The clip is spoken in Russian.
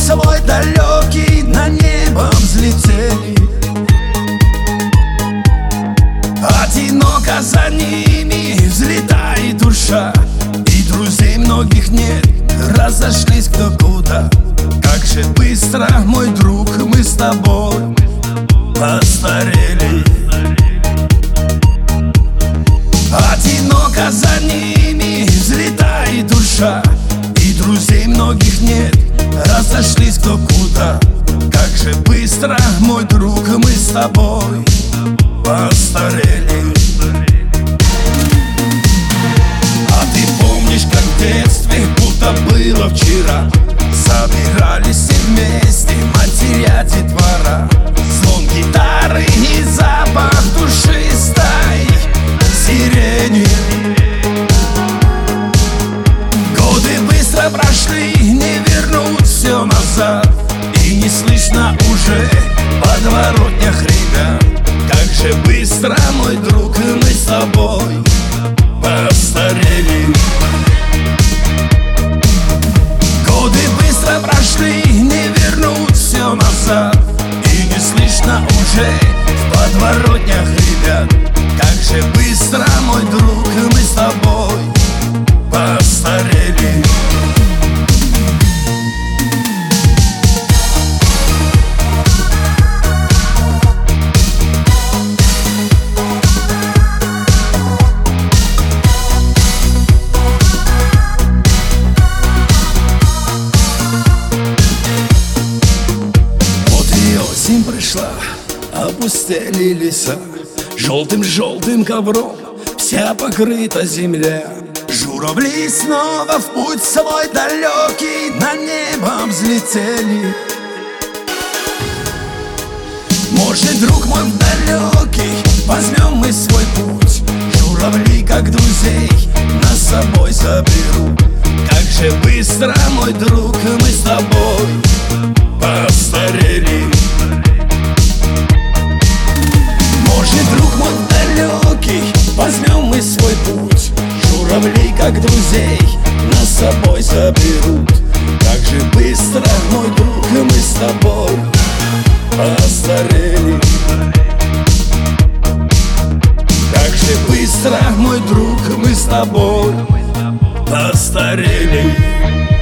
свой далекий на небо взлетели. Одиноко за ними взлетает душа, и друзей многих нет, разошлись кто куда. Как же быстро, мой друг, мы с тобой постарели. Одиноко за ними взлетает душа, и друзей многих нет, разошлись кто куда. Как же быстро, мой друг, мы с тобой постарели. А ты помнишь, как в детстве, будто было вчера, собирались все вместе, матеря, детвора, звон гитары и запах душистой сирени. Годы быстро прошли, не вернуть все назад, и не слышно уже в подворотнях ребят. Как же быстро, мой друг, мы с тобой постарели. Годы быстро прошли, не вернуть все назад, и не слышно уже в подворотнях ребят. Как же быстро, мой друг, мы с тобой постарели. Осень пришла, опустели леса, желтым ковром вся покрыта земля. Журавли снова в путь свой далекий на небо взлетели. Может, друг мой далекий, возьмем мы свой путь. Журавли, как друзей, нас с собой заберут. Как же быстро, мой друг, мы с тобой постарели. Может, друг мой далекий, возьмем мы свой путь. Журавли, как друзей, нас с собой заберут. Как же быстро, мой друг, мы с тобой постарели. Как же быстро, мой друг, мы с тобой постарели.